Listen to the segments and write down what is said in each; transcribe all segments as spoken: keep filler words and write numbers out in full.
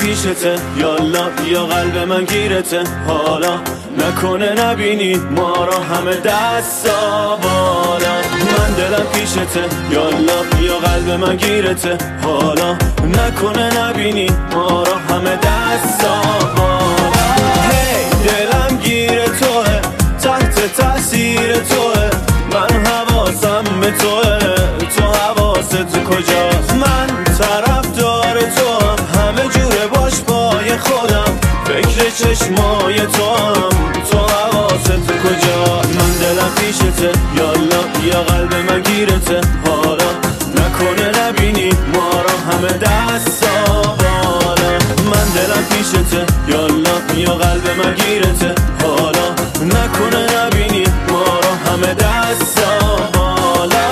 پیشته، یالا یا قلب من گیرته، حالا نکنه نبینی ما را همه دستا بالا. من دلم پیشته، یالا یا قلب من گیرته، حالا نکنه نبینی ما را همه دستا بالا. هی دلم گیر توه، تحت تاثیر توه، من حواسم به توه، تو حواست کجاست؟ من طرفدار توام، همه جوره باش پای خودم، فکر چشمای توام، تو حواست کجاست؟ من دلم پیشته، یالا یا قلب من گیرته، حالا نکنه نبینی ما را همه دستا بالا. من دلم پیشته، یالا یا قلب من گیرته، حالا نکنه نبینی ما را همه دستا بالا.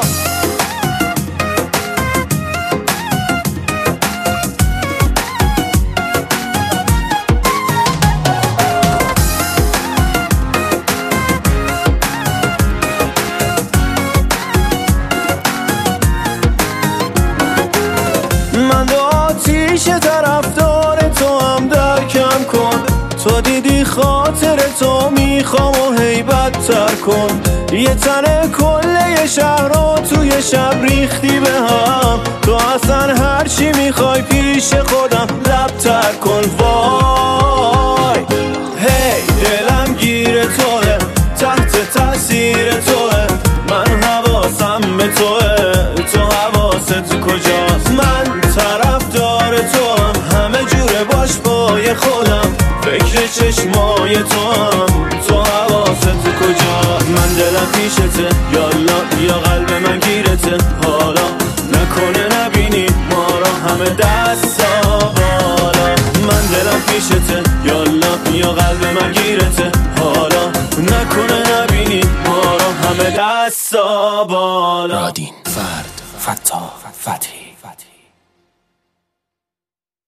من دو آتیش طرفدار تو هم درکم کن، تو دیدی خاطر تو میخوام و هیبت تر کن. یه تنه کله شهر رو توی شب ریختی به هم، تو اصلا هرچی میخوای پیش خودم لب تر کن. وای هی دلم گیر توه، تحت تاثیر توه، من حواسم به توه، تو حواست کجاست؟ من طرفدار توام، همه جوره باش پای خودم، فکر چشمای توام، تو حواست کجاست؟ من دلم پیشته، یالا یا قلب من گیرته، حالا نکنه نبینی ما را همه دستا بالا. من دلم پیشته، یالا یا قلب من گیرته، حالا نکنه نبینی ما را همه دستا بالا. رادین، فرد، فتاح، فتحی.